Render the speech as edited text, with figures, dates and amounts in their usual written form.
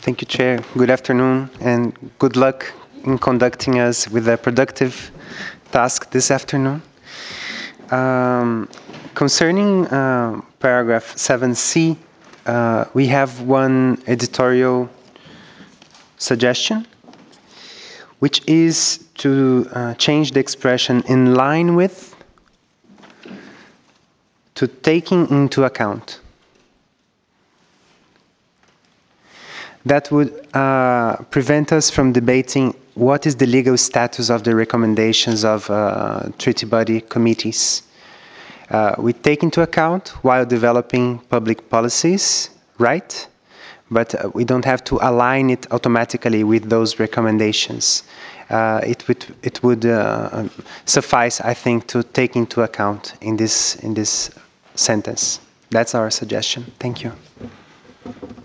Thank you, Chair. Good afternoon, and good luck in conducting us with a productive task this afternoon. Concerning paragraph 7C, we have one editorial suggestion, which is to change the expression "in line with" to "taking into account." That would prevent us from debating what is the legal status of the recommendations of treaty body committees. We take into account while developing public policies, right? But we don't have to align it automatically with those recommendations. It would suffice, I think, to take into account in this sentence. That's our suggestion. Thank you.